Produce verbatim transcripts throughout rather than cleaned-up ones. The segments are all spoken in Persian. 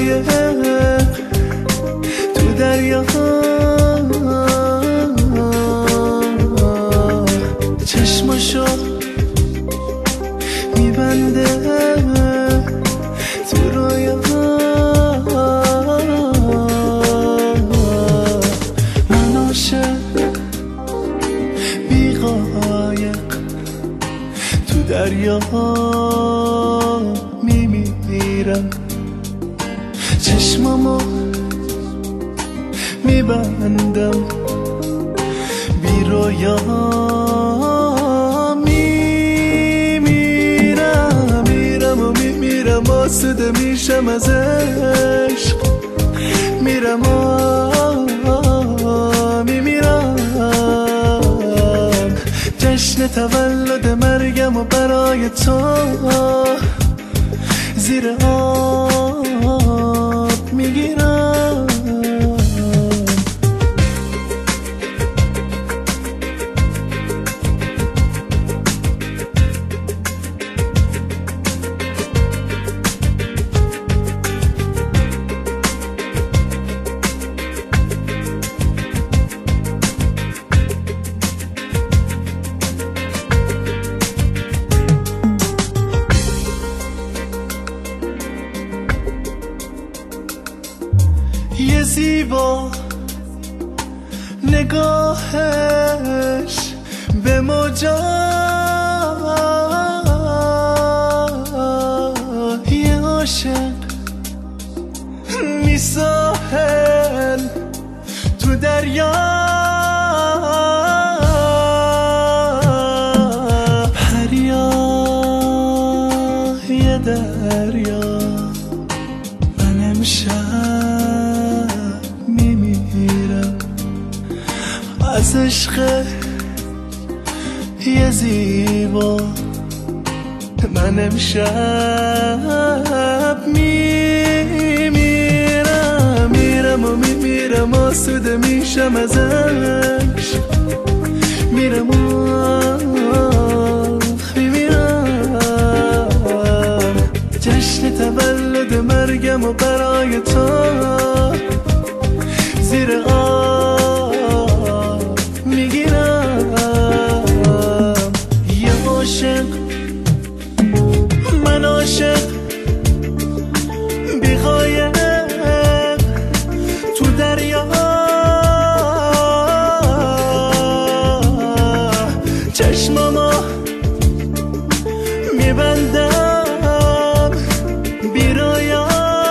قایق تو دریا، چشماشو میبنده تو رویا. من عاشق بی قایق تو دریا میمیرم، چشمامو میبندم بی رویا میمیرم. میرم و میمیرم آسوده میشم از عشق، میرم و میمیرم. جشن تولد مرگم و برای تو زیر آب میگیرم. یه زیبا نگاهش به موجا، یه عاشق میساحل تو دریا. پریا یه دریا، من امشب میمیرم از عشق یه زیبا. من امشب میمیرم، میرم و میمیرم آسوده میشم از عشق، میرم و میمیرم. جشن تولد مرگم و برای تو زیر آب میگیرم. یه عاشق، من عاشق بی قایق تو دریا، چشمامو میبندم بی رویا.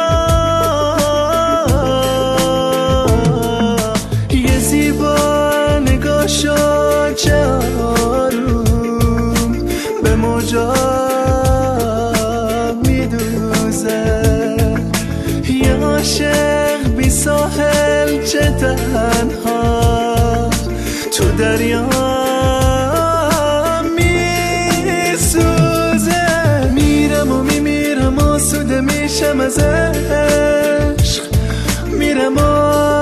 یه زیبا نگاشو چه آروم به موجا میدوزه. یه عاشق بی ساحل چه تنها تو دریا میسوزه. میرم و میمیرم آسوده میشم از عشق، میرم و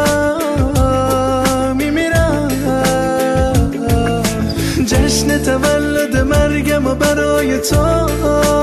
میمیرم. جشن تولد مرگم و برای تو